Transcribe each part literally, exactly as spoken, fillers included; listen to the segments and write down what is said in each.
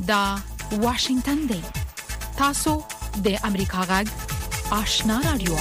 دا واشنگتن دی. تاسو د امریکا غږ آشنا رادیو.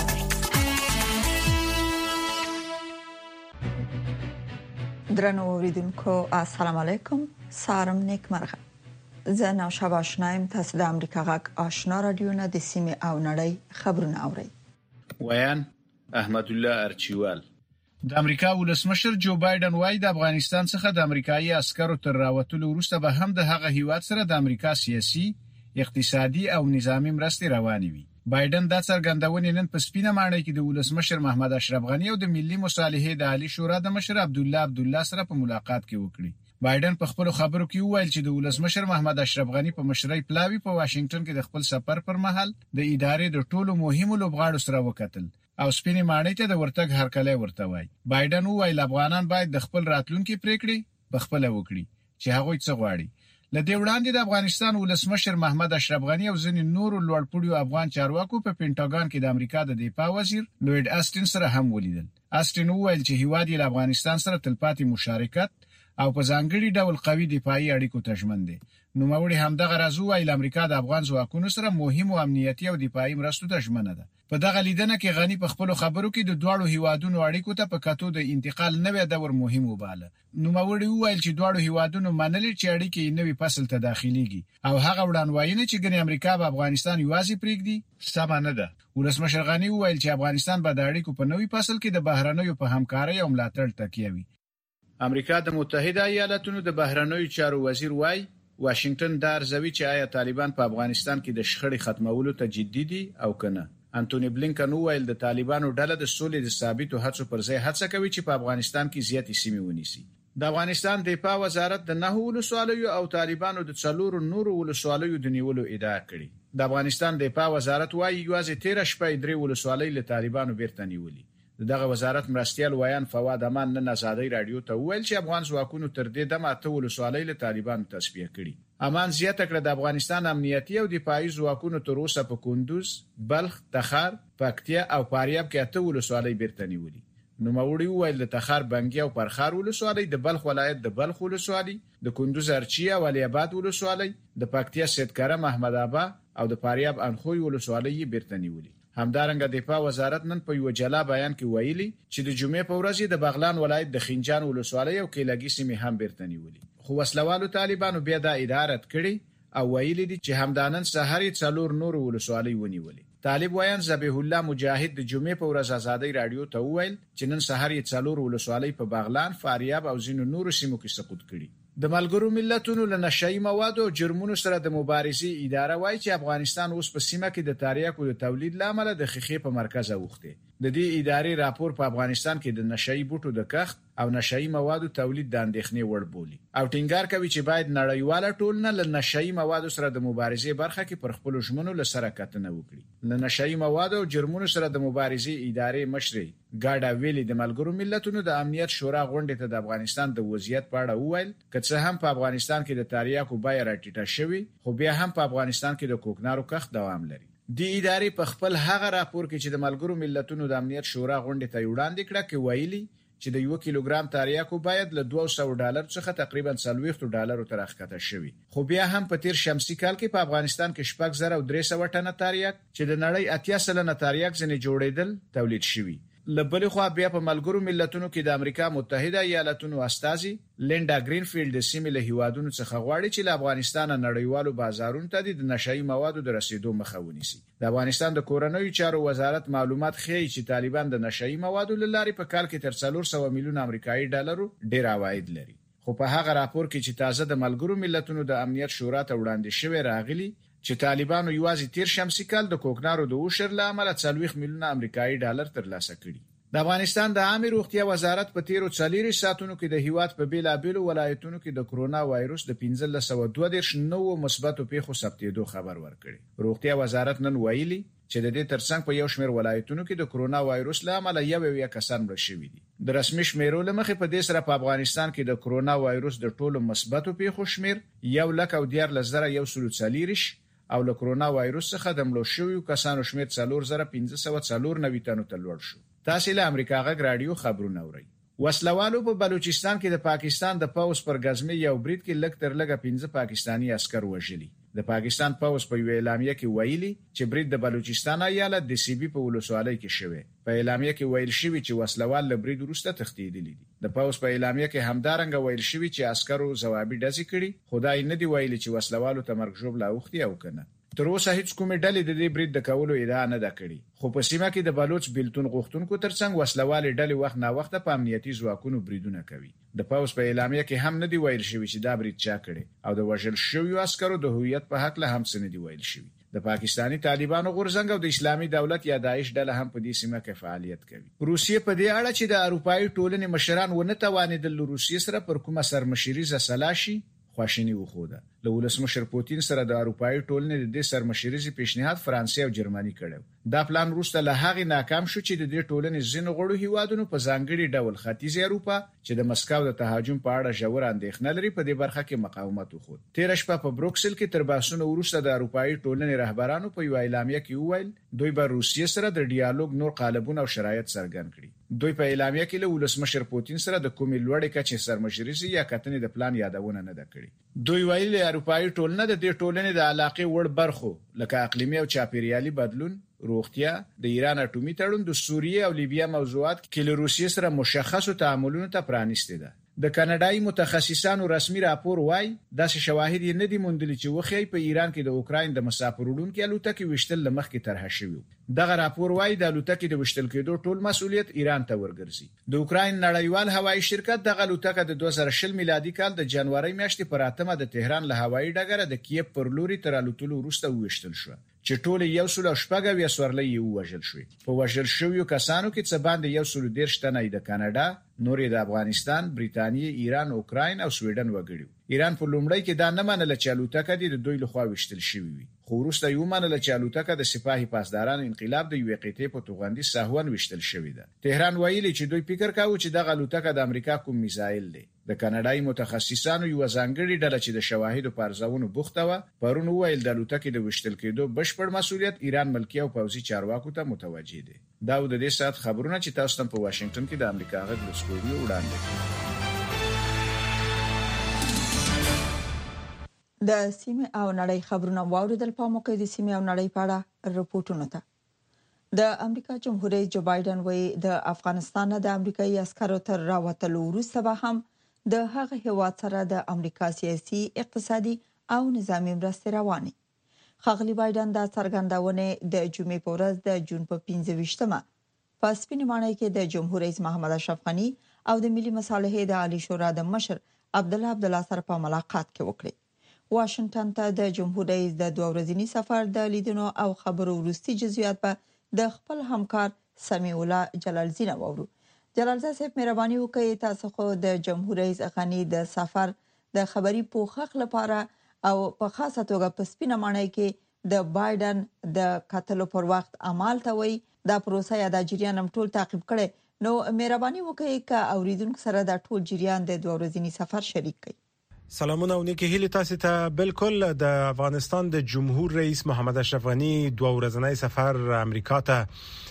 درنو اوریدونکو السلام علیکم. سلام نیک مرغه. زه نو شباشنایم. تاسو د امریکا غږ آشنا رادیو نه د سیمه او نړۍ خبرونه اورئ. ویان احمد الله ارچیوال. د امریکا ولسمشر جو بایدن وايي د افغانستان څخه د امریکایي عسکرو تر راوتلو وروسته به هم د هغه هیواد سره د امریکا سیاسي، اقتصادي او نظامی مرستې روانې وي. بایدن دا څرګندونه نن په سپینه ماڼۍ کې د ولسمشر محمد اشرف غنی او د ملي مصالحې د عالی شورا د مشر عبد الله عبد الله سره په ملاقات کې وکړي. بایدن په خپل خبرو کې وویل چې د ولسمشر محمد اشرف غنی په مشرۍ پلاوی په واشنگټن کې د خپل سفر پر مهال د ادارې د ټولو مهمو لوبغاړو سره وکتل او سپینې ماڼۍ ته د ورتګ هرکلی ورته وای. بایدن وویل افغانان باید د خپل راتلونکي پریکړې په خپل وکړي چې هغه څه غواړي. لدې وړاندې د افغانستان ولسمشر محمد اشرف غنی او ځینې نورو لوړپوړو افغان چارواکو په پینټاګان کې د امریکا د دفاع وزیر لوید آستین سره هم ولیدل. آستین وویل چې هیواد یې افغانستان سره تلپاتې مشارکت او په ځانګړي ډول قوي دفاعي اړیکو ته ژمن دي. نو موري همدغه راځو ویل امریکا د افغان ځواکونو سره مهمو امنیتي او دفاعي مرستو ته ژمنه ده. په دغه لیدنه کې غنی په خپل خبرو کې د دوړو هیوادونو اړیکو ته په کتو د انتقال نوې دور مهم وباله. نو موري ویل چې دوړو هیوادونو منلي چې اړیکې نوې فصل ته داخليږي او هغه وړاندوینه چې ګنې امریکا په افغانستان یوازې پریږدي سم نه ده. ولسمشر غنی ویل چې افغانستان به د اړیکو په نوې فصل کې د بهرنیو په همکارۍ او ملاتړ تکیه وي. امریکا د متحده ایالاتونو د بهرنیو چارو وزیر وای واشنگټن دا ارزوي چې آیا طالبان په افغانستان کې د شخړې ختمولو ته جدي دي او کنه. انټونی بلینکن وویل د طالبانو ډله د سولې د ثابتو هڅو پر ځای هڅه کوي چې په افغانستان کې زیاتې سیمې ونیسي. د افغانستان دفاع وزارت د نهو ولسوالیو او طالبانو د څلورو نورو ولسوالیو د نیولو ادعا کړې. د افغانستان دفاع وزارت وايي یوازې تیر شپه درې ولسوالۍ له طالبانو بیرته نیولې. دغه وزارت مرستيال ویان فواد امان نن آزادۍ رادیو ته ویل چې افغان ځواکونو تر دې دمه ته ولسوالۍ له طالبانو تصفیه کړي. امان زیاته کړه د افغانستان امنیتي او دفاعي ځواکونو تر اوسه په کندوز، بلخ، تخار، پکتیا او فاریاب کې اته ولسوالۍ بیرته نیولې. نو موري ویل د تخار، بنګي او پرخار ولسوالۍ، د بلخ ولایت د بلخ ولسوالۍ، د کندوز ارچیا او علي آباد ولسوالۍ، د پکتیا سیدکرم، احمد آباد او د فاریاب انخوی ولسوالۍ بیرته نیولې. همدارنګه دفاع وزارت نن په یو جلا بیان کې ویلي چې د جمعې په ورځ د بغلان ولایت د خنجان ولسوالۍ او کیلګي سیمې هم بیرته نیولې. خو وسلوالو طالبانو بیا دا اداره کړې او ویلي دي چې همدانن سحر څلور نور ولسوالۍ ونیولې. طالب ویان ذبیح الله مجاهد د جمعې په ورځ آزادۍ رادیو ته ویل چې نن سحر څلور ولسوالۍ په بغلان، فاریاب او ځینو نورو سیمو کې سقوط کړي. د ملګرو ملتونو له نشئی موادو او جرمونو سره د مبارزې اداره وایي چې افغانستان اوس په سیمه کې د تاریاکو د تولید لامل د خخې په مرکز اوخته. د دې ادارې راپور په افغانستان کې د نشئی بوټو د کښت او نشئی موادو تولید د اندېښنې وړ بولي او ټینګار کوي چې باید نړیواله ټولنه له نشئی موادو سره د مبارزې برخه کې پر خپل ژمنو لسره کتنه وکړي. له نشئی موادو او جرمونو سره د مبارزې ادارې مشري ګاډا ویلي د ملګرو ملتونو د امنیت شورا غونډې ته د افغانستان د وضعیت په اړه وویل که څه هم په افغانستان کې د تاریاکو بیه راټیټه شوې خو بیا هم په افغانستان کې د کوکنارو کښت دوام لري. د ادارې په خپل هغه راپور کې چې د ملګرو ملتونو د امنیت شورا غونډې ته وړاندې کړه کې ویلي چې د یو کیلوګرام تاریاکو باید له دوه سوه ډالر څخه تقریبا څلوېښت ډالرو ته راښکته شوی. خو بیا هم په تیر شمسي کال کې په افغانستان کې شپږ زره او درې سوه ټنه تاریاک چې د نړۍ اتیا سلنه تاریاک ځنې جوړېدل تولید شوی. لبل خو بیا په ملګرو ملتونو کې د امریکا متحده ایالاتونو استازي لینډا گرینفیلډ د سیمې له هیوادونو څخه غواړي چې له افغانستان نړیوالو بازارونو ته د نشئی موادو د رسیدو مخه ونیسي. د افغانستان د کورنیو چارو وزارت معلومات ښیي چې طالبان د نشئی موادو لارې په کال کې تر څلور سوه میلیون امریکایي ډالرو ډیر عواید لري. خو په هغه راپور کې چې تازه د ملګرو ملتونو د امنیت شورا ته وړاندې شوی راغلی چې طالبانو یوازې تیر شمسي کال د کوکنارو د اوشر له امله څلوېښت میلیونه امریکایي ډالر ترلاسه کړي. د افغانستان د عامه روغتیا وزارت په تیرو څلوېښتو ساعتونو کې د هیواد په بیلابېلو ولایتونو کې د کرونا وایروس د پنځه سوه دوه دېرش نوو مثبتو پیښو ثبتېدو خبر ورکړي. روغتیا وزارت نن ویلي چې د دې ترڅنګ په یو شمېر ولایتونو کې د کرونا وایروس له امله یو یو کسان مړه شوي دي. د رسمي شمیرو له مخې په دې سره په افغانستان کې د کرونا وایروس د ټولو مثبتو پیښو شمیر یو لک او دیارلس زره یو سل څلوېښت او له کرونا وایروس څخه د مړو شویو کسانو شمیر څلور زره پنځه سوه څلور نوي تنو ته لوړ شو. تاسو له امریکا غږ رادیو خبرونه اورئ. وسلوالو په بلوچستان کې د پاکستان د پوز پر غزمه یو برید کې لږ تر لږه پنځه پاکستانی عسكر وژلي. د پاکستان پوز په یو اعلامیه کې ویلي چې برید د بلوچستان ایالت د سی بي په ولسوالۍ کې شوی. په اعلامیه کې ویل شوی چې وسلوال له برید وروسته تښتېدلي دي. د پوز په اعلامیه کې همدارنګه ویل شوی چې عسكرو ځوابي ډزې کړي، خدای نه دی ویلي چې وسلوالو ته مرګ ژوبله اوختي او کنه. تر اوسه هیڅ کومه ډلې د دې برید د کولو ادعا نه ده کړې، خو په سیمه کې د بلوچ بیلتون غوښتونکو ترڅنګ وسلوال ډلې وخت نا وخت په امنیتي ځواکونو بریدونه کوي. د پوز په اعلامیه کې هم نه دی ویل شوی چې دا برید چا کړي او د وژل شویو عسکرو د هویت په حق له هم څه نه دی ویل شوی. د پاکستانی طالبانو غورځنګ او د اسلامي دولت یا داعش ډله هم په دې سیمه کې فعالیت کوي. روسیې په دې اړه چې د اروپایي ټولنې مشران ونه توانېدل روسیې سره پر کومه سرمشریزه سلاشي خواشینی وخوده. له ولسمشر پوتین سره د اروپایي ټولنې د سرمشریزي پیشنهاد فرانسې او جرمني کړو. دا پلان وروسته له هغې ناکام شو چې د دې ټولنې ځینو غړو هیوادونو په ځانګړي ډول ختیځې اروپا چې د مسکو د تهاجم په اړه ژور اندېښنه لري په دې برخه کې مقاومت وکړ. تیر شپه په بروکسل کې تر باسونو وروسته د اروپایي ټولنې رهبرانو په یو اعلامیه کې وویل دوی به روسیې سره د ډیالوګ نور قالبونه او شرایط څرګند کړي. دوی په اعلامیه کې له ولسمشر پوتین سره د کومې لوړې کچې سرمشریزي یا کتنې د پلان یادونه نه ده کړې. دوی ویلي اروپایي ټولنه د دې ټولنې د علاقې وړ برخو لکه اقلیمي او چاپیریالي بدلون، روغتیا، د ایران اټومي تړون، د سوریې او لیبیا موضوعات کې له روسیې سره مشخصو تعاملونو ته پرانیستي ده. د کاناډایي متخصصانو رسمي راپور وایي داسې شواهد یې نه دي موندلي چې وخی په ایران کې د اوکراین د مسافر وړونکو الوتکې وشتل لمخ کې طرح شوی. دغه راپور وایي د الوتکې د وشتل کېدو ټول مسؤلیت ایران ته ورګرځي. د اوکراین نړیوال هوایي شرکت دغه الوتکه د دوه زره شل میلادي کال د جنوري میاشتې پر اتمه د تهران له هوایي ډګره د کیف پر لوري تر الوتلو وروسته وشتل شو چې ټول یو سل شپږ یا سورلۍ یو وژل شوی. په وژل شویو کسانو کې څه باندې یو سل دیرش تنه د کاناډا، نورې د افغانستان، بریتانیې، ایران، اوکراین او سویډن وګړي. ایران په لومړی کې دا نه منله چې الوتکه د دوی لخوا وشتل شوی وي، خو وروسته یې ومنله چې الوتکه د سپاهي پاسداران انقلاب د یوې قطعې په توغندي ساهون وشتل شوی ده. تهران ویلي چې دوی فکر کاوه چې دغه الوتکه د امریکا کوم میزایل دی. د کاناډایي متخصصانو یو ځانګړي ډله چې د شواهدو پر ځاونو بوخته و پرون ویل د الوتکې د وشتل کېدو بشپړ مسؤلیت ایران ملکی او پوځي چارواکو ته متوجه دي. دا د دې سات خبرونه چې تاسو ته په واشنگټن کې د امریکا غږ له سټوډیو وړاندې کړي. د سیمه او نړۍ خبرونه واوریدل. په موقع د سیمه او نړۍ په اړه رپورټونه ته د امریکا جمهور رئیس جو بایدن وایي د افغانستان د امریکایي عسکرو تر راوتلو وروسته به هم د هغه هیواد سره د امریکا سیاسي، اقتصادي او نظامی مرستې روانې. ښاغلي بایدن دا څرګندونه د جمعې په ورځ د جون په پنځه ویشتمه په سپینې ماڼۍ کې د جمهور رئیس محمد اشرف غني او د ملي مصالحې د عالی شورا د مشر عبد الله عبد الله سره په ملاقات کې وکړي. واشنگټن ته د جمهور رئیس د دوه ورځني سفر د لیدنو او خبرو وروستي جزئیات په د خپل همکار سمیع الله جلالزی نه وورو. جلالزی صاحب مهرباني وکړئ تاسو خو د جمهور رئیس غني د سفر د خبري پوښښ لپاره او په خاصه توګه په سپینه ماڼۍ کې د بایدن د قتل پر وخت عمل ته وي دا پروسه یا د جریان هم ټول تعقیب کړي. نو مهرباني وکړئ ک اوریدونکو سره د ټول جریان د دوه ورځني سفر شریک کړئ. سلامونه او نیکی هیله تاسو ته. بالکل د افغانستان د جمهور رئیس محمد اشرف غني دوه ورځنی سفر امریکا ته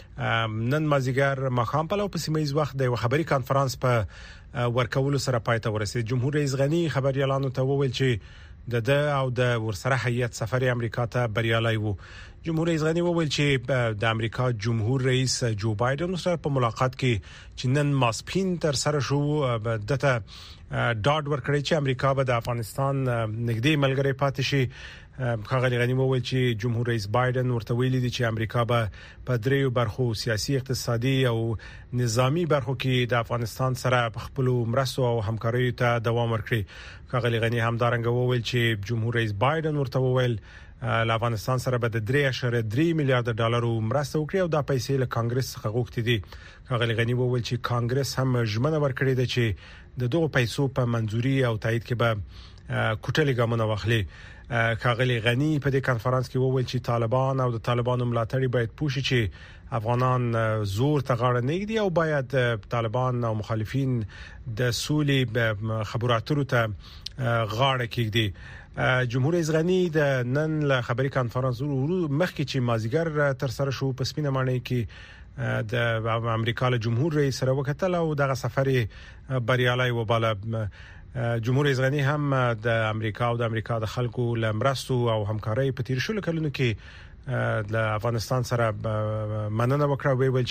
نن مازیګر ماښام په لو په سیمایي وخت د خبري کانفرنس په ورکولو سره پای ته ورسید. جمهور رئیس غني خبريالانو ته وویل چې د د او د ورسره هیئت سفر امریکا ته بریالي وو. جمهور رئیس غني وویل چې د امریکا جمهور رئیس جو بایدن سره په ملاقات کې چې نن ماسپین تر سره شو دته ډاډ ورکړی چې امریکا به د افغانستان نږدې ملګری پاتې شي. ښاغلي غني وویل چې جمهور رئیس بایدن ورته ویلي دي چې امریکا به په دریو برخو سیاسي، اقتصادي او نظامی برخو کې د افغانستان سره خپل مرستو او همکارۍ ته دوام ورکړي. ښاغلي غني همدارنګه وویل چې جمهور رئیس بایدن ورته وویل له افغانستان سره به د درې اشاریه درې میلیارډ ډالرو مرسته وکړي او دا پیسې له کانګرس څخه غوښتي دي. ښاغلي غني وویل چې کانګرس هم ژمنه ورکړې ده چې د دوه پیسو په منځوري او تایید کې به کوټلې ګامونه واخلي. ښاغلي غني په دې کانفرنس کې وویل چې طالبان او د طالبانو ملاتړي باید پوښي چې افغانان زور ته غاړه نه ږدي او باید طالبان او مخالفین د سولې خبرو اترو ته غاړه کېږدي. جمهور رئیس غني د نن له خبري کانفرنس مخکې چې مازیګر تر سره شو په سپینه ماڼۍ کې د امریکا له جمهور رئیس سره وکتل او دغه سفر بریالي وباله. جمهور رئیس غنی هم د امریکا او د امریکا د خلکو لمرستو او همکارۍ په تیر شلو کلونو کې د افغانستان سره مننه وکړه. ویل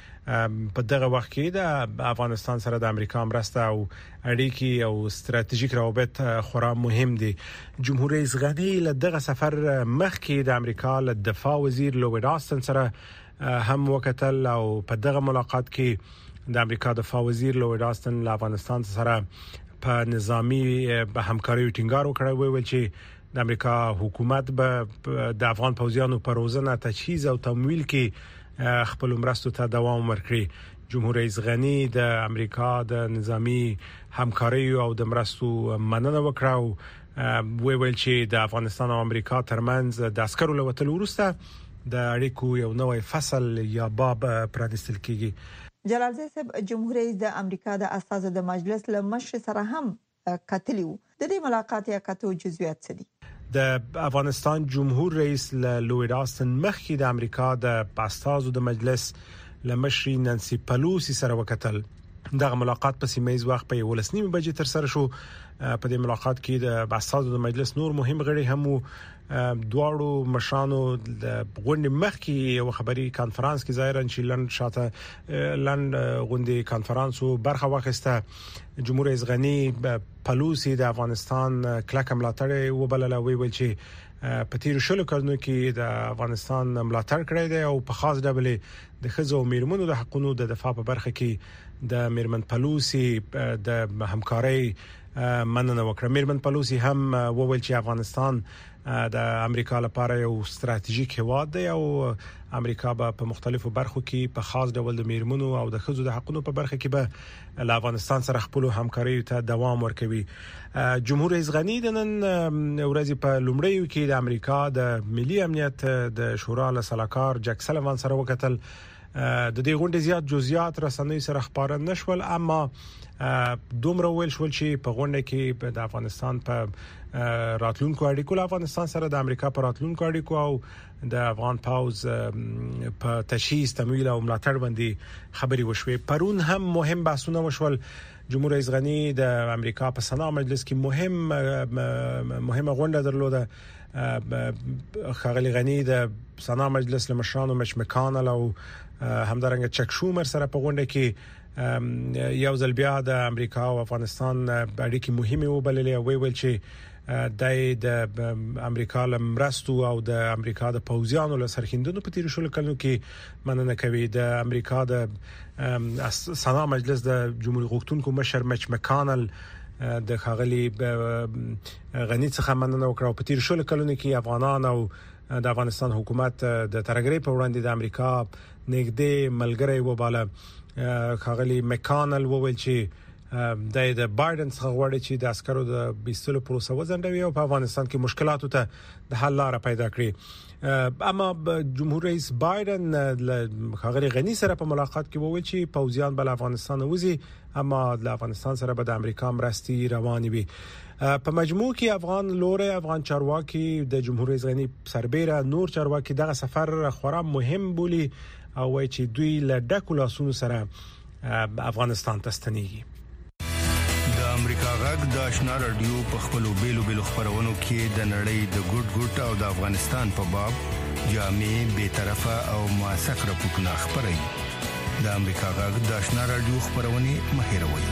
چې په دغه وخت کې د افغانستان سره د امریکا مرسته او اړیکې او ستراتیژیک روابط خورا مهم دي. جمهور رئیس غنی له دغه سفر مخکې د امریکا له دفاع وزیر لوید آستن سره هم وکتل او په دغه ملاقات کې د امریکا دفاع وزیر لوید آستن له افغانستان سره په نظامی به همکاري ټینګار وکړ. ویل چې د امریکا حکومت به د افغان پوځیانو پر روزنه تجهیز او تمویل کې خپل مرستو ته دوام ورکړي. جمهور رئیس غنی د امریکا د نظامی همکاري او د مرستو مننه وکړه او ویل چې د افغانستان او امریکا ترمنځ د عسکرو لوتلو وروسته د اړیکو یو نوې فصل یا باب پرانستل کیږي. جلال زی صاحب، جمهور رئیس د امریکا د اساسو د مجلس له مشر سره هم کتلیو. د دې ملاقات یا کتو جزئیات څه دي؟ د افغانستان جمهور رئیس لوید آستن مخکې د امریکا د اساسو د مجلس له مشر نانسي پلوسی سره وکتل. دغه ملاقات په سیمه وخت په ولسنیمه بجې تر سره شو. په دې ملاقات کې د اساسو د مجلس نور مهم غړي هم دواړو مشرانو د غونډې مخکې یو خبري کانفرنس کې ظاهرا چې لند شاته لند غونډې کانفرنسو برخه واخیسته. جمهور رئیس غنی پلوسی د افغانستان کلک ملاتړ وبلل. ویل چې په تیر شلو کلونو کې د افغانستان ملاتړ کړی دی او په خاص ډول د ښځو او میرمنو د حقوقو د دفاع په برخه کې د میرمن پلوسی د همکارۍ مننه وکړه. میرمن پلوسی هم وویل چې افغانستان د امریکا لپاره یو ستراتیژیک هواد دی او امریکا به په مختلفو برخو کې په خاص ډول د میرمنو او د ښځو د حقوقو په برخه کې به له افغانستان سره خپل همکاري ته دوام ورکوي. جمهور رئیس غنی د نن ورځې په لومړیو کې د امریکا د ملي امنیت د شورا له سلاکار جک سلیوان سره وکتل. د دې غونډې زیات جزئیات رسنۍ سره خبره نشول، اما دومره ویل شول چې په غونډه کې د افغانستان په راتلونکو اړیکو له افغانستان سره د امریکا په راتلونکو اړیکو او د افغان پاوز په تشخیص تمویل او ملاتړ باندې خبري وشوي. پرون هم مهم بحثونه وشول. جمهور رئیس غنی د امریکا په سنا مجلس کې مهم مهمه غونډه درلوده. خغلی غنی د سنا مجلس له مشرانو مچ مکانل او همدارنګه چک شومر سره په غونډه کې یو ځل بیا د امریکا او افغانستان اړیکې مهمه وبللې. ویل چې د امریکا لمرستو او د امریکا د پوځیانو له سرخیندونو په تیر شلو کلونو کې مننه کوي. د امریکا د سنا مجلس د جمهوریت غوښتونکو مشر مچ مکانل د خغلی غنی څخه مننه وکړه. په تیر شلو کلونو کې افغانان او د افغانستان حکومت د ترګری په وړاندې د امریکا نږدې ملګری وباله. خغلی مکانل وویل چې د بایدن څخه غواړي چې د عسکرو د بیستلو پروسه وځنډوي او په افغانستان کې مشکلاتو ته د حل لار پیدا کړي. اما جمهور رئیس بایدن له خغلی غنی سره په ملاقات کې وویل چې پوځیان بل افغانستان وځي، اما د افغانستان سره به د امریکا مرستې روانې وي. په مجموع کې افغان لوري افغان چارواکي د جمهور رئیس غنی سربېره نور چارواکي دغه سفر خورا مهم بولي او وایي چې دوی له ډکو لاسونو سره افغانستان ته ستنېږي. د امریکا غږ د آشنا رادیو په خپلو بیلو بیلو خبرونو کې د نړۍ د ګډ ګډ او د افغانستان په باب جامع بے طرفه او موثق راپورټونه خبري. د امریکا غږ د آشنا رادیو خبرونه مهیروي.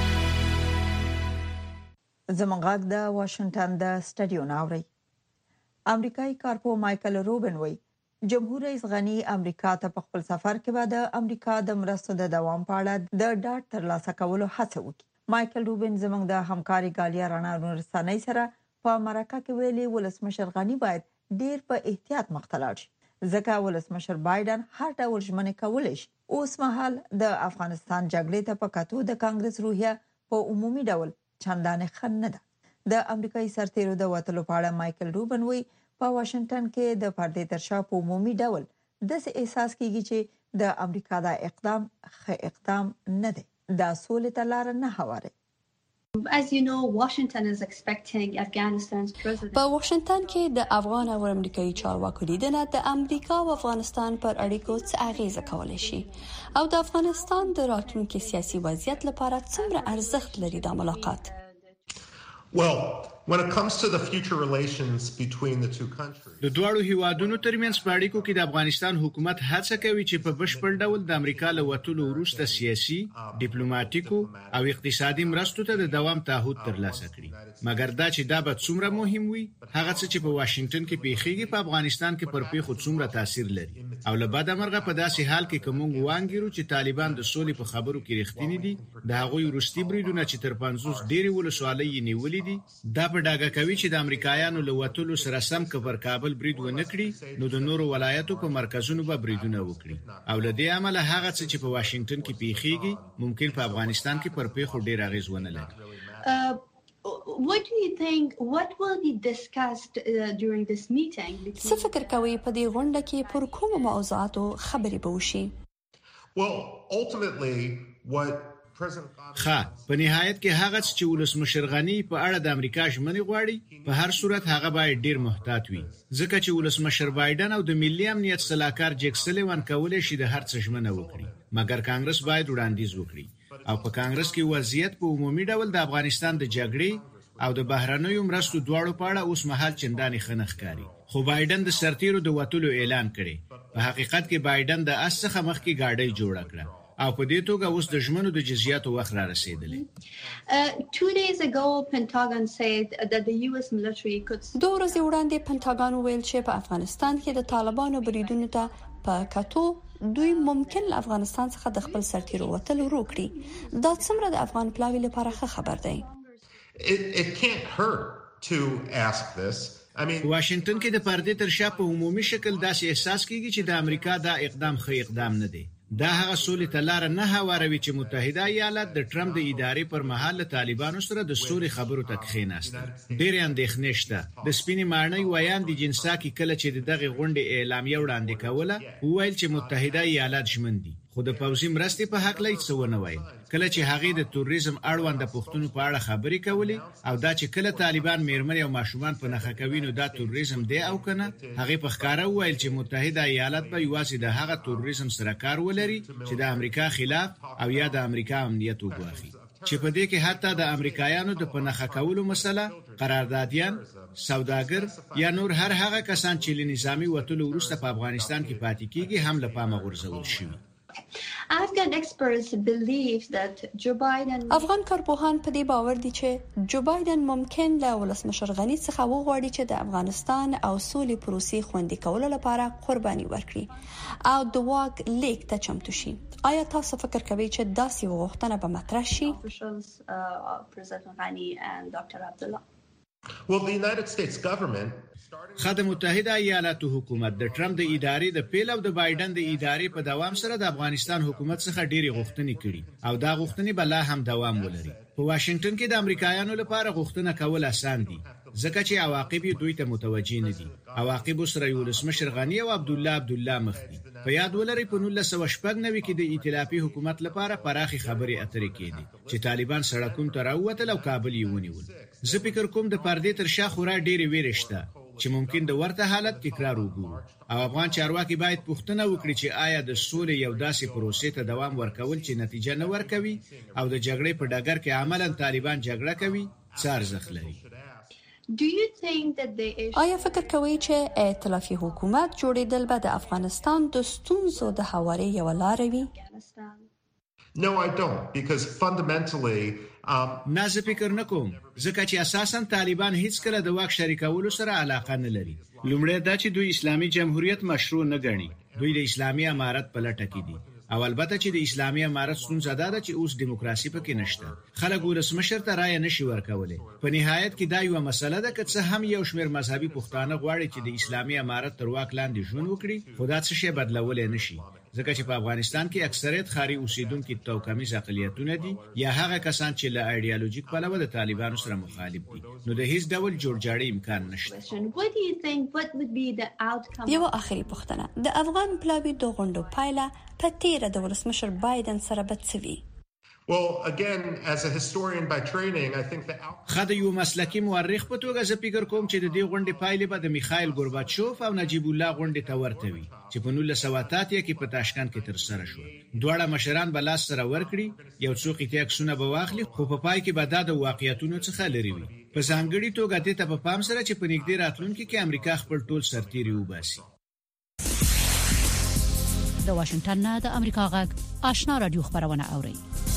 زمونږ غږ د واشنگټن د سټډیو ناوړي. امریکایي کارپو مایکل روبن وایي جمهور رئیس غنی امریکا ته په خپل سفر کې به د امریکا د مرستو د دوام په اړه د ډاډ ترلاسه کولو هڅه وکړي. مایکل روبن زمونږ د همکاري ګالیا رانا نورستاني سره په امریکا کې ویلي ولسمشر غنی باید ډیر په احتیاط مختلل شي، ځکه ولسمشر بایدن هر ډول ژمنې کولای شي. اوس مهال د افغانستان جګړې ته په کتو د کانګرس روحیه په عمومي ډول چندانې ښه نه ده. د امریکایي سرتیرو د وټلو په اړه مایکل روبن وایي په واشنگټن کې د پردې تر شا په عمومي ډول د احساس کیږي چې د امریکا د اقدام ښه اقدام نه دی، دا سولې ته لار نه هواري. As you know, Washington is expecting Afghanistan's president. په واشنگټن کې د افغان او امریکایي چارواکو لیدنه د امریکا او افغانستان پر اړیکو څه اغیزه کولای شي او د افغانستان د راتلونکي سیاسي وضعیت لپاره څومره ارزښت لري دا ملاقات؟ Well, when it comes to the future relations between the two countries. د دوه هیوادونو ترمنځ په اړیکو کې د افغانستان حکومت هڅه کوي چې په بشپړ ډول د امریکا له وټولو وروسته سیاسي، ډیپلوماټیکو او اقتصادي مرستو ته د دوام تعهد ترلاسه کړي. مګر دا چې دا به څومره مهم وي، هغه څه چې په واشنگټن کې پیښیږي په افغانستان کې پر پیښو څومره تاثیر لري. او له بده مرغه په داسې حال کې کوم وانګیرو چې طالبان د سولې په خبرو کې رښتینی دي، د هغوی وروستي بریدونه چې تر پنځوس ډېری ولسوالۍ نیولې دي، دا په ډاګه کوي چې د امریکایانو له وټولو سره سم کبر کابل برید ونه کړي، نو د نورو ولایتو په مرکزونو به بریدونه وکړي. او له دې امله هغه څه چې په واشنگټن کې پیښیږي ممکن په افغانستان کې پر پیښو ډېر اغیز ونه لري. What do you think? What will be discussed uh, during this meeting? څه فکر کوي په دې غونډه کې پر کومو موضوعاتو خبرې به وشي؟ Well, ultimately, what خا په نهایت کې هغه چې ولسمشر غنی په اړه د امریکا ژمنې غواړي، په هر صورت هغه باید ډیر محتاط وي، ځکه چې ولسمشر بایدن او د ملي امنیت صلاحکار جیک سلیوان کولای شي د هر څه ژمنه وکړي، مګر کانګرس باید وړاندیز وکړي. او په کانګرس کې وضعیت په عمومي ډول د افغانستان د جګړې او د بهرنیو مرستو دواړو په اړه اوس مهال چندانې ښه ښکاري. خو بایدن د سرتیرو د وټولو اعلان کړي. په حقیقت کې بایدن د اس څخه مخکې گاډۍ جوړه کړه او په دې توګه اوس د ژمنو د جزئیاتو وخت را رسیدلی. Two days ago, Pentagon said that the U S military could. دوه ورځې وړاندې پنټاګان ویل چې په افغانستان کې د طالبانو بریدونو ته په کتو دوی ممکن له افغانستان څخه د خپل سرتیرو وتل ورو کړي. دا څومره د افغان پلاوي لپاره ښه خبر دی؟ It, it can't hurt to ask this. I mean, واشنگټن کې د پردې تر شا په عمومي شکل داسې احساس کیږي چې د امریکا دا اقدام ښه اقدام نه دی. دا هغه سولې ته لار نه هواروي چې متحده ایالات د ټرمپ د ادارې پر مهال له طالبانو سره د سولې خبرو ته کښېناستل. ډېرې اندېښنې شته. د سپینې ماڼۍ ویان د جنساکي کله چې د دغه غونډې اعلامیه وړاندې کوله، وویل چې متحده ایالات ژمن دي، خو د پوځي مرستې په حق لای څه ونه ویل. کله چې هغه د توریزم اړوند د پښتون په اړه خبرې کولې او دا چې کله طالبان میرمن او ماشومان په نخښه کوي نو دا توریزم دی او کنه، هغه په ښکارا ویل چې متحده ایالات به یوازې د هغه توریزم سره کار ولري چې د امریکا خلاف او یا د امریکا امنیت وګواخي، چې په دې کې حتی د امریکایانو د پنخه کولو مسله، قراردادیان، سوداګر یا نور هر هغه کسان چې له نظامی وټولو وروسته په افغانستان کې پاتې کیږي هم له پامه غورځول شي. Afghan experts believe that Joe Biden افغان کارپوهان په دې باور دي چې جو بایدن ممکن له ولسمشر غنی څخه وغواړي چې د افغانستان او سولې پروسې خوندي کولو لپاره قرباني ورکړي او د واک لیک ته چمتو شي. آیا تاسو فکر کوئ چې داسې غوښتنه به مطرح شي؟ officials, uh, President Ghani and Doctor Abdullah. well, the United States government خد متحده ایالاتو حکومت د ټرمپ د ادارې د پیل او د بایدن د ادارې په دوام سره د افغانستان حکومت څخه ډېری غوښتنې کړي او دا غوښتنې به لا هم دوام ولري. په واشنگټن کې د امریکایانو لپاره غوښتنه کول آسان دي ځکه چې عواقب یې دوی ته متوجه نه دي. عواقب سره ولسمشر غنی او عبد الله عبد الله مخدي په یاد ولري په نولس سوه شپږ نوي کې د ائتلافي حکومت لپاره پراخي خبرې اترې کېدي چې طالبان سړکونو ته راووتل او کابل یې ونیول. زه فکر کوم د پردې تر شا خورا ډېرې ویرې شته چې ممکن د ورته حالت تکرار وګورو او افغان چارواکي باید پوښتنه وکړي چې آیا د سولې یو داسې پروسې ته دوام ورکول چې نتیجه نه ورکوي او د جګړې په ډګر کې عملاً طالبان جګړه کوي څه ارزښت لري. Do you think that they issue... آیا فکر کوئ چې ائتلافي حکومت جوړېدل به د افغانستان د ستونزو د هواري یو لار وي؟ No, I don't, because fundamentally um نه زه فکر نکوم ځکه چې اساساً طالبان هیڅ کله د واک شریکولو سره علاقه نه لري. لومړی دا چې دوی اسلامي جمهوریت مشروع نه ګڼي، دوی د اسلامي امارت په لټه کې دي او البته چې د اسلامي امارت ستونزه ده چې اوس دیموکراسي پکې نشته، خلک ولسمشر ته رایه نشي ورکولای. په نهایت کې دا یو مسله ده که څه هم یو شمېر مذهبي پښتانه غواړي چې د اسلامي امارت تر واک لاندې ژوند وکړي، خو دا څه شی بدلولای نشي ځکه چې په افغانستان کې اکثریت خاري اوسیدونکو توکمیز اقلیتونه دي یا هغه کسان چې له ایډیالوژیک پلوه د طالبانو سره مخالف دي، نو د هیڅ ډول جوړجاړي امکان نشته. What do you think what would be the outcome? یو اخري پوښتنه، د افغان پلاوي د غونډو پایله په تیره د ولسمشر بایدن سره به څه وي؟ Well, again, as a historian by training, I think the خدای یو مسلکی مورخ په توګه زه فکر کوم چې د دې غونډې پایلې به د میخائیل گورباچوف او نجیب الله غونډې ته ورته وي چې په نولس سوه اته اتیا کې په تاشکند کې تر سره شو. دواړه مشران به لاس سره ورکړي، یو څو قطعې عکسونه به واخلي، خو په پای کې به دا د واقعیتونو څخه لري وي. په ځانګړي توګه دې ته په پام سره چې په نږدې راتلونکي کې امریکا خپل ټول سرتیري وباسي. د واشنگټن نه د امریکا غږ آشنا رادیو خبرونه اوري.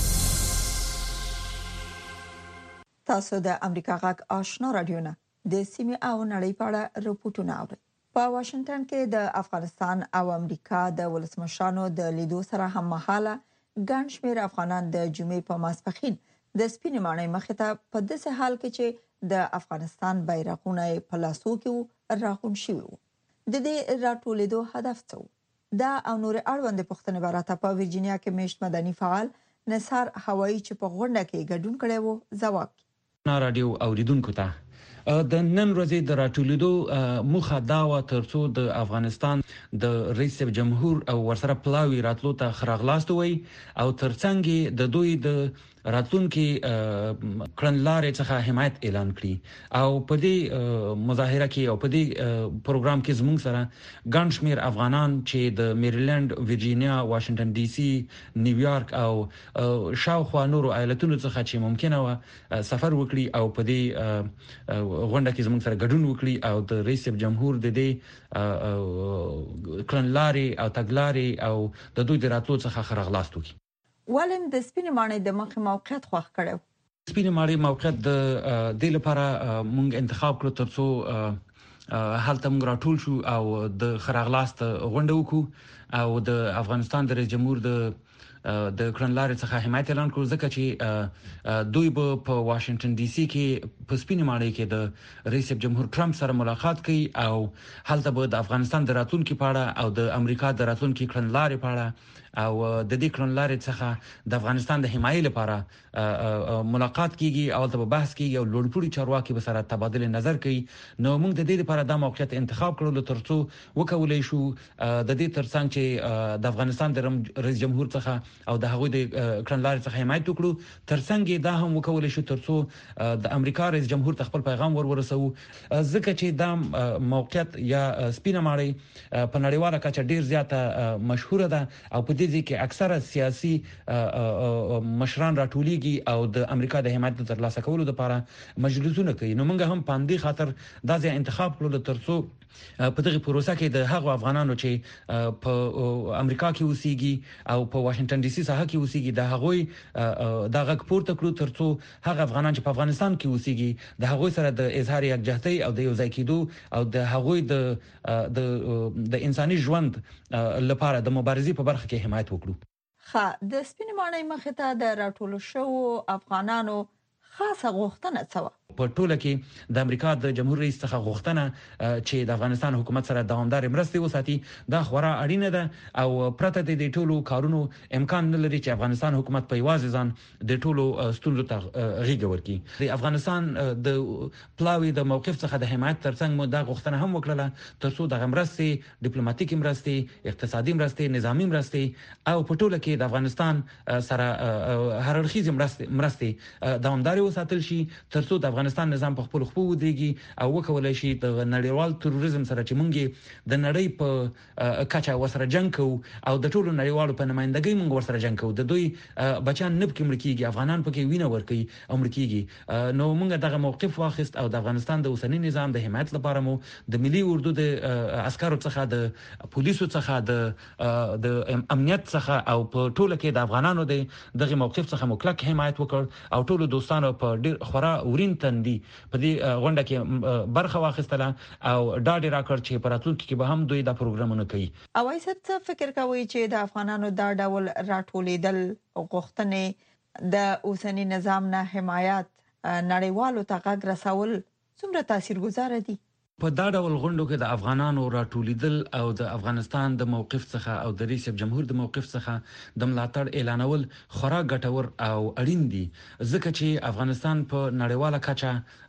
تاسو د امریکا غږ آشنا رادیو نه د سیمې او نړۍ په اړه راپورټونه اورئ. په واشنگټن کې د افغانستان او امریکا د ولسمشرانو د لیدو سره هم مهاله ګڼ شمېر افغانان د جمعې په ماسپښین د سپینې ماڼۍ مخې ته په داسې حال کې چې د افغانستان بیرغونه په لاسو کې راغون شوي وو. د دې راټولېدو هدف څه و؟ دا او نور اړوند پوښتنې براته په ورجینیا کې میشت مدني فعال نثار هوایی چې په غونډه کې ګډون کړی وو ځواب نا رادیو اوریدونکو ته د نن ورځې د راټولېدو موخه دا و ترڅو د افغانستان د رئیس جمهور او ورسره پلاوی راتلو ته خراغلاست وي او ترڅنګ د دوی د راتلونکي کړنلارې څخه حمایت اعلان کړي او په دې مظاهره کې او په دې پروګرام کې زموږ سره ګڼ شمېر افغانان چې د میریلند، ورجینیا، واشنگټن ډي سي، نیویارک او شاوخوا نورو ایالتونو څخه چې ممکنه و سفر وکړي او په دې غونډه کې زموږ سره ګډون وکړي او د رئیس جمهور د دې کړنلارې او تګلارې او د دوی د راتلو څخه خراغلاست وکړي. ولن د سپینې ماڼۍ د مخ موقعیت خوښ کړو. سپینې ماڼۍ موقعیت د دې لپاره مونږ انتخاب کړو ترڅو حالت موږ راټول شو او د خراغلاست غونډه وکړو او د افغانستان د رئیس جمهور د د کړنلارې څخه حمایت اعلان کړو ځکه چې دوی په واشنگټن ډي سي کې په سپینې ماڼۍ کې د رئیس جمهور ټرمپ سره ملاقات کوي او هلته به د افغانستان د راتلونکي په اړه او د امریکا د راتلونکي کړنلارې په اړه او د دې کړنلارې څخه د افغانستان د حمایت لپاره ملاقات کیږي او ته بحث کیږي او لوړپوړي چارواکي به سره تبادله نظر کوي. نو موږ د دې لپاره د موقعیت انتخاب کړو ترڅو وکولای شو د دې ترڅنګ چې د افغانستان د رئیس جمهور څخه او د هغوی د کړنلارې څخه حمایت وکړو، ترڅنګ دا هم وکولای شو ترڅو د امریکا رئیس جمهور ته خپل پیغام ورورسو ځکه چې دا موقعیت یا سپینه ماڼۍ په نړیواله کچه ډیر زیاته مشهوره ده او په دې کې اکثره سیاسي مشران راټولېږي او د امریکا د حمایت ترلاسه کولو لپاره مجلسونه کوي. نو موږ هم پاندې خاطر دا ځای انتخاب کړو ترڅو په دغه پروسه کې د هغو افغانانو چې په امریکا کې اوسېږي او په واشنگټن ډي سي ساحه کې اوسېږي د هغوی د غږ پورته کړو ترڅو هغه افغانان چې په افغانستان کې اوسېږي د هغوی سره د اظهار یکجهتۍ او د یو ځای کېدو او د هغوی د د د انساني ژوند لپاره د مبارزې په برخه کې حمایت وکړو. خا د سپینې ماڼۍ مخې ته د راټولو شوو افغانانو خاصه غوښتنه څه وه؟ په ټوله کې د امریکا د جمهور رئیس څخه غوښتنه چې د افغانستان حکومت سره دوامدار مرستې وساتي دا خورا اړینه ده او پرته د دې ټولو کارونو امکان نه لري چې افغانستان حکومت په یوازې ځان د ټولو ستونزو ته غېږ ورکړي. د افغانستان د پلاوی د موقف څخه د حمایت ترڅنګ مو دا غوښتنه هم وکړه ترڅو د مرستې ډیپلوماټیکي مرستې، اقتصادي مرستې، نظامی مرستې او په ټوله کې د افغانستان سره هر اړخیزه مرستې مرستې دوامدار وساتل شي ترڅو د افغانستان نظام په خپل خپل ودرېږي او وکولای شي د نړیوال تروریزم سره چې مونږ د نړۍ په کچا وسره جنگ کوو او د ټولو نړیوالو په نمائندګۍ مونږ ورسره جنگ کوو، د دوی بچان نه پکې مړ کیږي، افغانان پکې وینه ور کوي او مړ کیږي. نو مونږ دغه موقف واخیست او د افغانستان د اوسنی نظام د حمایت لپاره مو د ملي اردو د عسکرو څخه د پولیسو څخه د د امنیت څخه او په ټوله کې د افغانانو د دغه موقف څخه مکلک حمایت وکړ او ټولو دوستانو په ډیر خورا ورین تندي په دې غونډه کې برخه واخیستله او ډاډ راکړ چې په راتلونکي کې به هم دوی دا پروګرامونه کوي. او ایسه څه فکر کوي چې د افغانانو دا ډول راټولېدل غوښتنې د اوسنی نظام نه حمایت نړیوالو ته غږ رسول څومره تاثیرګذار دي؟ په دا ډول غونډو کې د افغانانو راټولیدل او د افغانستان د موقف څخه او د رئیس جمهور د موقف څخه د ملاتړ اعلانول خورا ګټور او اړین دي ځکه چې افغانستان په نړیواله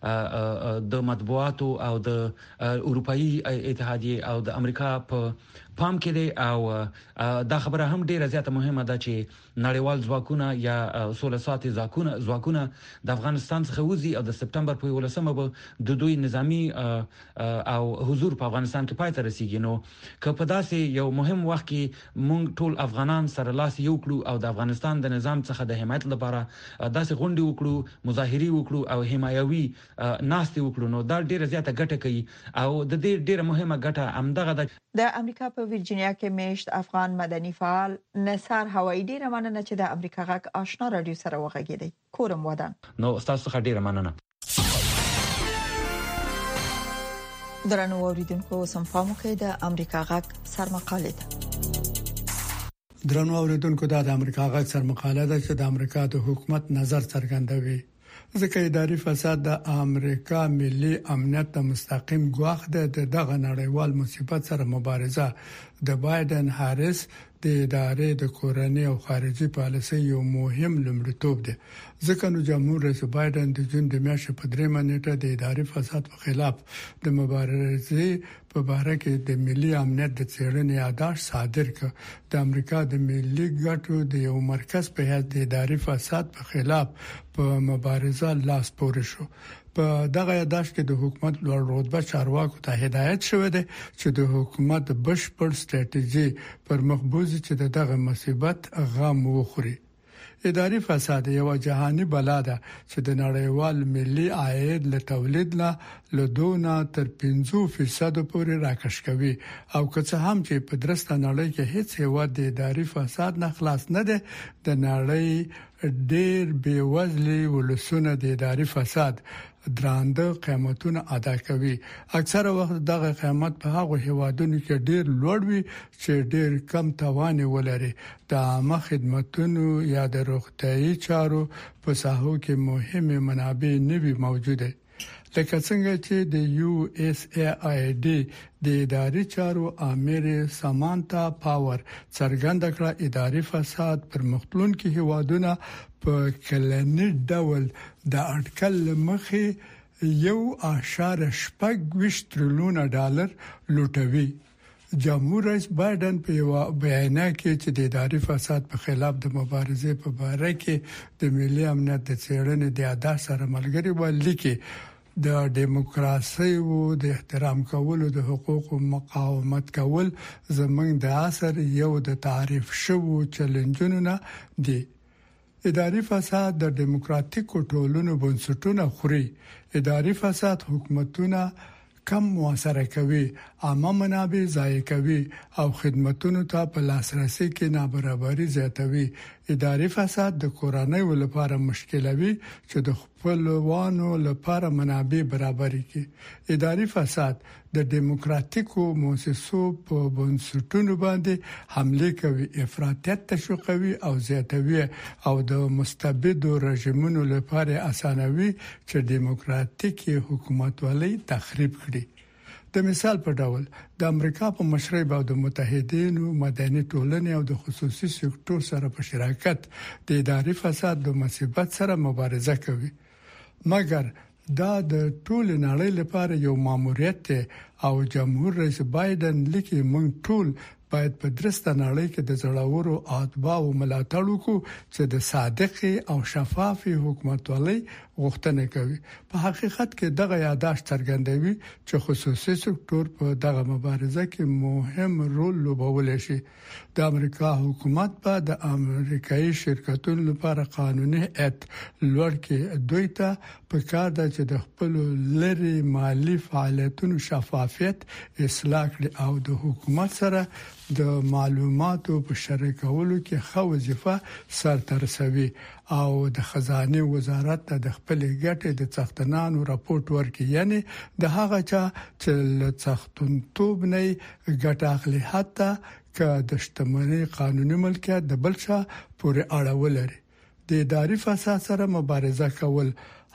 کچه د مطبوعاتو او د اروپאי اتحادیه او د امریکا په پام کړي او دا خبره هم ډیره زیاته مهمه ده چې نړیوال ځواکونه یا سولې ساتي ځواکونه ځواکونه د افغانستان څخه وځي او د سپټمبر په ولسمه به د دوی نظامی او حضور په افغانستان کې پای ته رسیږي. نو که په داسې یو مهم وخت کې مونږ ټول افغانان سره لاس یو کړو او د افغانستان د نظام څخه د حمایت لپاره داسې غونډې وکړو مظاهري وکړو او حمایوي ناستې وکړو نو دا ډیره زیاته ګټه کوي او د دې ډیره مهمه ګټه همدغه ده. د امریکا په ورجینیا کې میشت افغان مدني فعال نثار هوایی ډیره مننه چې د امریکا غږ آشنا رادیو سره وغږیدي. کورم ودان. نو تاسو څخه ډیره مننه. درنو اوریدونکو سم پام وکړئ د امریکا غږ سرمقاله ده. درنو اوریدونکو د امریکا غږ سرمقاله ده چې د امریکا د حکومت نظر څرګندوي. ځکه اداري فساد د امریکا ملي امنیت ته مستقیم ګواښ ده. د دغه نړیوال مصیبت سره مبارزه د بایدن هاریس د ادارې د کورنۍ او خارجي پالیسۍ یو مهم لومړیتوب دی. ځکه نو جمهور رئیس بایدن د جون د میاشتې په درې منېټه د اداري فساد په خلاف د مبارزې په اړه کې د ملي امنیت د څېړنې یادښت صادر کړ. د امریکا د ملي ګټو د یو مرکز په حیث د اداري فساد په خلاف په مبارزه لاس پورې شو. په دغه یادښت کې د حکومت لوړ رتبه چارواکو ته هدایت شوې ده چې د حکومت بشپړ ستراتیژي پر مخ بوزي چې دغه مصیبت غم وخوري. اداري فساد یو جهاني بلا ده چې د نړیوال ملي عاید له تولید نه له دونه تر پنځه فیصد پورې راکش کوي او که څه هم چې په درسته نړۍ کې هیڅ هیواد د اداري فساد نه خلاص نه ده. د نړۍ ډېر بیوزلي ولسونه د اداري فساد درانده قیمتونه ادا کوي. اکثره وخت دغه قیمت په هغه هیوادونو کې ډیر لوړ وي چې ډیر کم توان ولري. د عامه خدماتو یا د روغتيایي چارو په ساحو کې مهمه منابع نه وي موجوده. لکه څنګه چې د یو اس ای آی ډي د اداري چارو امیر سامانتا پاور څرګنده کړه اداري فساد پر مختلونکو هیوادونو په کلنی ډول د اټکل مخې یو اشاره شپږ ویشت تریلیون ډالر لوټوي. جمهور رئیس بایدن په یو بیان کې چې د اداري فساد په خلاف د مبارزې په اړه کې د ملي امنیت د څېړنې د ادا سره ملګری ولیکي د دیموکراسي او د احترام کولو د حقوقو مقاومت کول زمونږ د عصر یو د تعریف شوو چیلنجونو نه دي. اداري فساد د دیموکراتیکو ټولنو بنسټونه خوري. اداري فساد حکومتونه کم موثره کوي، عامه منابع ضایع کوي او خدماتو ته په لاسرسي کې نابرابري زیاتوي. اداري فساد د کورنۍ لپاره مشکلوي چې د خپلوانو لپاره منابع برابر کړي. اداري فساد د دیموکراتیکو مؤسسو په بنسټونو باندې حمله کوي، افراطیت تشویقوي او زیاتوي او د مستبد رژیمونو لپاره اسانوي چې دیموکراتیکي حکومتولي تخریب کړي. د مثال په ډول د امریکا په مشرب او د متحدینو مدني ټولنې او د خصوصي سکتور سره په شراکت د اداري فساد د مصیبت سره مبارزه کوي. مګر دا د ټول نړۍ لپاره یو ماموریت دی او جمهور رئیس بایدن لیکي موږ ټول باید په درسته نړۍ کې د زړورو اتباعو ملاتړ وکړو چې د صادق او شفاف حکومتولۍ غوښتنه کوي. په حقیقت کې دغه یادښت څرګندوي چې خصوصي سکتور په دغه مبارزه کې مهم رول لوبولی شي. د امریکا حکومت په د امریکایي شرکتونو لپاره قانوني ات لوړ کې دوی ته په کار ده چې د خپل لري مالی فعالیتونو شفافیت اصلاح کړي او د حکومت سره د معلوماتو په شریکولو کې ښه وظیفه سرته رسوي او د خزانه وزارت ته د خپل ګټې د څښتنانو راپورټ ورکړي. یعنی د هغه چا چې له څښتنتوب نه ګټه اخلي حتی که د شتمنۍ قانوني ملکیت د بل چا پورې اړه ولري. د اداري فساد سره مبارزه کول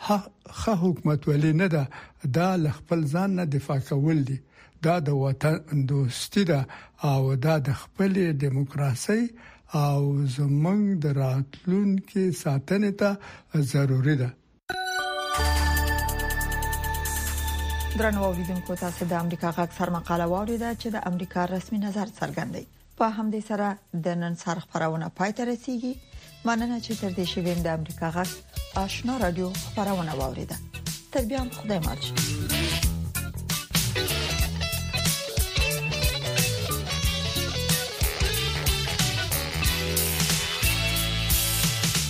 ښه حکومتولي نه ده، دا له خپل ځان نه دفاع کول دي. دا د وطن دوستي ده او دا د خپل دیموکراسي او زمونږ د راتلونکو ساتنې ته ضروری ده. درنو اوریدونکو تاسو د امریکا غږ سرمقاله واوریده چې د امریکا رسمي نظر څرګندوي. په همدې سره د نن سر خبرونه پای ته رسیدي. مننه چې تر دې شویم د امریکا غږ آشنا رادیو خبرونه واوریده. تر بیا خدای مالشه.